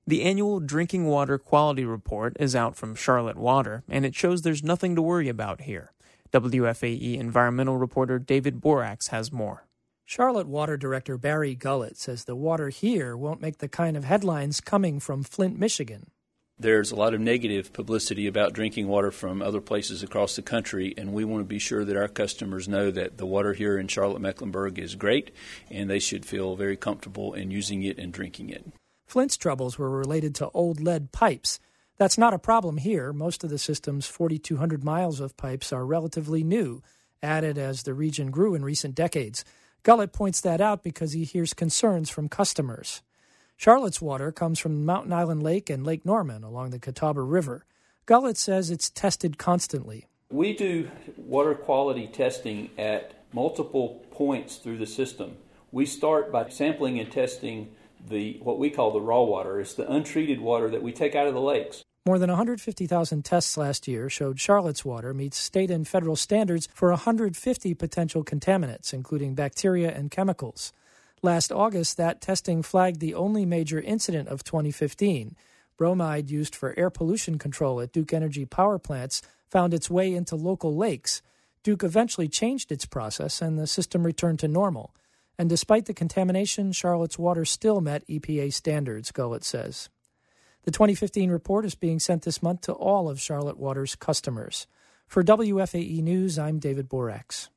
The annual Drinking Water Quality Report is out from Charlotte Water, and it shows there's nothing to worry about here. WFAE environmental reporter David Borax has more. Charlotte Water Director Barry Gullett says the water here won't make the kind of headlines coming from Flint, Michigan. There's a lot of negative publicity about drinking water from other places across the country, and we want to be sure that our customers know that the water here in Charlotte-Mecklenburg is great, and they should feel very comfortable in using it and drinking it. Flint's troubles were related to old lead pipes. That's not a problem here. Most of the system's 4,200 miles of pipes are relatively new, added as the region grew in recent decades. Gullett points that out because he hears concerns from customers. Charlotte's water comes from Mountain Island Lake and Lake Norman along the Catawba River. Gullett says it's tested constantly. We do water quality testing at multiple points through the system. We start by sampling and testing what we call the raw water. It's the untreated water that we take out of the lakes. More than 150,000 tests last year showed Charlotte's water meets state and federal standards for 150 potential contaminants, including bacteria and chemicals. Last August, that testing flagged the only major incident of 2015. Bromide used for air pollution control at Duke Energy power plants found its way into local lakes. Duke eventually changed its process, and the system returned to normal. And despite the contamination, Charlotte's water still met EPA standards, Gullett says. The 2015 report is being sent this month to all of Charlotte Water's customers. For WFAE News, I'm David Borax.